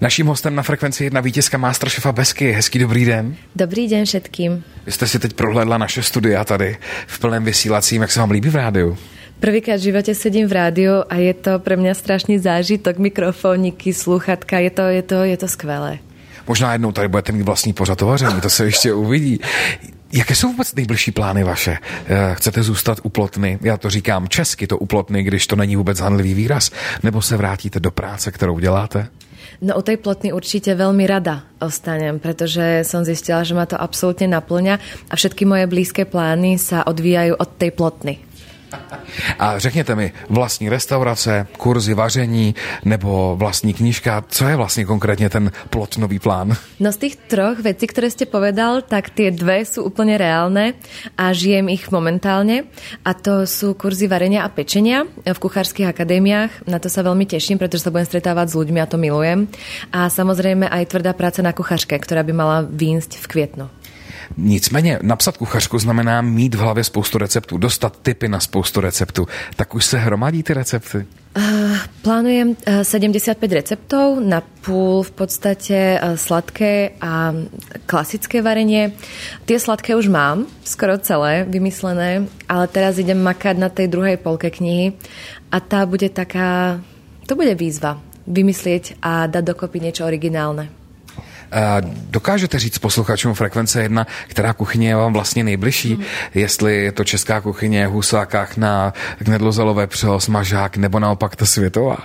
Naším hostem na Frekvenci 1 vítězka Masterchefa Besky. Hezký dobrý den. Dobrý den všetkým. Vy jste si teď prohlédla naše studia tady v plném vysílacím. Jak se vám líbí v rádiu? Prvýkrát v živote sedím v rádiu a je to pre mňa strašný zážitok, mikrofóniky, slúchatka, je to skvelé. Možná jednou tady budete mít vlastní pořad o vaření, to se ještě uvidí. Jaké jsou vůbec nejbližší plány vaše? Chcete zůstat u Plotny? Já to říkám česky, to u Plotny, když to není vůbec hanlivý výraz. Nebo se vrátíte do práce, kterou děláte? No u tej Plotny určite veľmi rada ostanem, pretože som zistila, že ma to absolútne naplňa a všetky moje blízke plány sa odvíjajú od tej Plotny. A řekněte mi, vlastní restaurace, kurzy vaření nebo vlastní knížka, co je vlastně konkrétně ten plotnový plán? No z tých troch vecí, ktoré ste povedal, tak tie dve sú úplne reálne a žijem ich momentálne. A to sú kurzy varenia a pečenia v kuchárskych akadémiách. Na to sa veľmi teším, pretože sa budem stretávať s ľuďmi a to milujem. A samozrejme aj tvrdá práca na kuchařke, ktorá by mala výjsť v květnu. Nicméně napsat kuchařku znamená mít v hlavě spoustu receptů, dostat tipy na spoustu receptů. Tak už se hromadí ty recepty? Plánujem 75 receptov, na půl v podstate sladké a klasické varenie. Tie sladké už mám, skoro celé vymyslené, ale teraz idem makať na tej druhej polke knihy a tá bude taká, to bude výzva vymyslieť a dať dokopy niečo originálne. Dokážete říct posluchačům Frekvence 1, která kuchyně je vám vlastně nejbližší? Jestli je to česká kuchyně, Husák, Kachna, knedlozalové přeho, smažák, nebo naopak ta světová?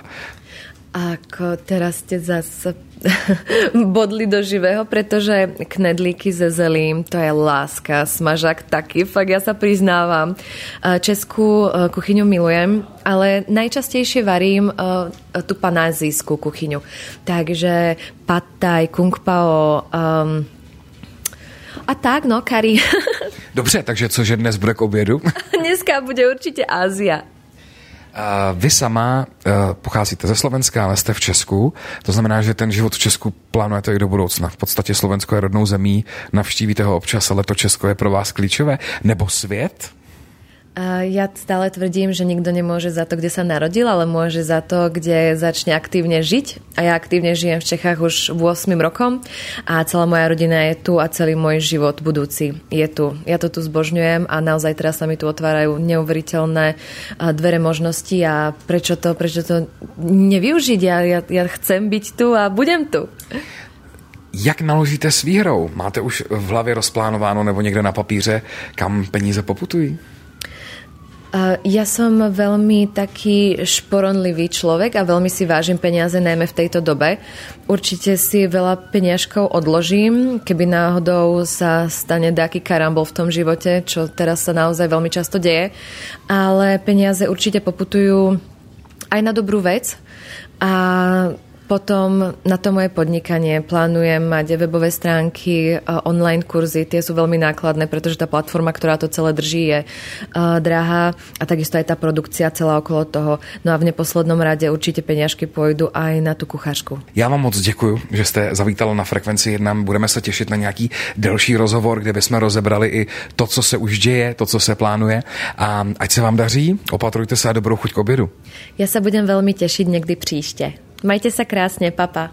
Ako teraz ste zase bodli do živého, pretože knedlíky ze zelím, to je láska, smažák taky, fakt ja sa priznávam. Českú kuchyňu milujem, ale najčastejšie varím tú panázijskú kuchyňu. Takže pad thai, kung pao a tak, no, kari. Dobře, takže cože dnes bude k obědu? Dneska bude určite Ázia. Vy sama pocházíte ze Slovenska, ale jste v Česku. To znamená, že ten život v Česku plánujete i do budoucna. V podstatě Slovensko je rodnou zemí, navštívíte ho občas, ale to Česko je pro vás klíčové. Nebo svět? Ja stále tvrdím, že nikto nemôže za to, kde sa narodil, ale môže za to, kde začne aktívne žiť. A ja aktívne žijem v Čechách už 8 rokom a celá moja rodina je tu a celý môj život budúci je tu. Ja to tu zbožňujem a naozaj teraz sa mi tu otvárajú neuveriteľné dvere možností a prečo to nevyužiť? Ja chcem byť tu a budem tu. Jak naložíte s výhrou? Máte už v hlavě rozplánováno nebo někde na papíře, kam peníze poputují? Ja som veľmi taký šporonlivý človek a veľmi si vážim peniaze, najmä v tejto dobe. Určite si veľa peniažkov odložím, keby náhodou sa stane nejaký karambol v tom živote, čo teraz sa naozaj veľmi často deje. Ale peniaze určite poputujú aj na dobrú vec a potom na to moje podnikanie plánujem mať webové stránky, online kurzy, tie sú veľmi nákladné, pretože tá platforma, ktorá to celé drží, je drahá a takisto aj tá produkcia celá okolo toho. No a v neposlednom rade určite peňažky pôjdu aj na tú kuchařku. Já vám moc děkuju, že jste zavítala na Frekvenci 1. Budeme se těšit na nějaký delší rozhovor, kde bychom rozebrali i to, co se už děje, to, co se plánuje. A ať se vám daří, opatrujte se a dobrou chuť k obědu. Ja sa budem veľmi tešiť niekdy příště. Majte sa krásne, papa.